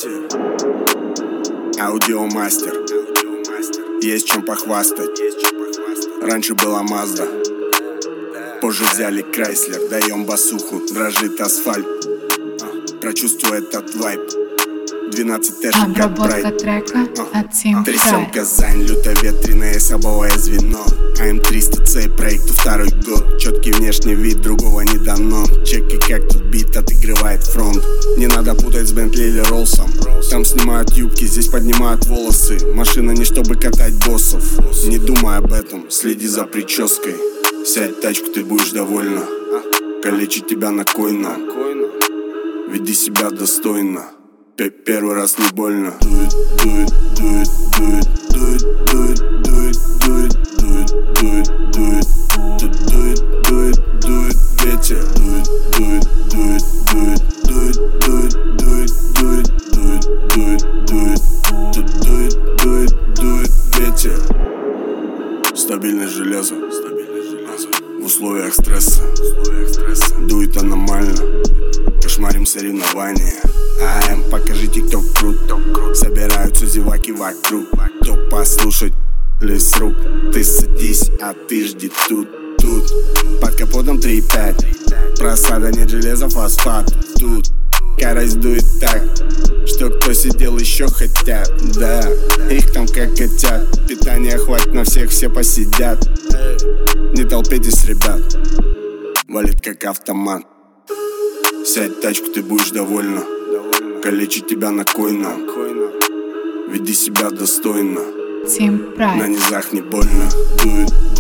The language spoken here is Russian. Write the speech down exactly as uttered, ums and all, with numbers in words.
Аудиомастер. Есть чем похвастать. Раньше была Мазда, позже взяли Крайслер. Даем басуху, дрожит асфальт. Прочувствуй этот вайб. двенадцать тэшек как прайд. Трека от Team Pride. Трясем Казань, люто-ветреное особое звено. АМ триста Цей, проекту второй год. Четкий внешний вид, другого не дано. Чеки, как тут бит отыгрывает фронт. Не надо путать с Бентли или Роллсом. Там снимают юбки, здесь поднимают волосы. Машина не чтобы катать боссов. Не думай об этом, следи за прической. Сядь в тачку, ты будешь довольна. Калечить тебя на койно. Веди себя достойно. Первый раз не больно. Do it, do it, do it, do it, do it, do it, do it, do it, do it, do it, do it, do it, do it, do it, ветер. Do it, do it, do it, do it, do it, do it, do it, do it, do it, do it, do it, do it, do it, do it, ветер. Стабильное железо, стабильное железо. В условиях стресса, в условиях стресса. Дует аномально. Кошмарим соревнования. АМ, покажите, кто крут, кто крут. Собираются зеваки вокруг. Кто послушать лес рук. Ты садись, а ты жди тут, тут. Под капотом три пять. Просада, нет железа, фосфат. Тут скорость дует так, что кто сидел еще хотят. Да, их там как котят. Питания хватит на всех, все посидят. Не толпитесь, ребят. Валит как автомат. Сядь в тачку, ты будешь довольна. Калечить тебя на койно. Веди себя достойно. Team Pride. На низах не больно. Do it.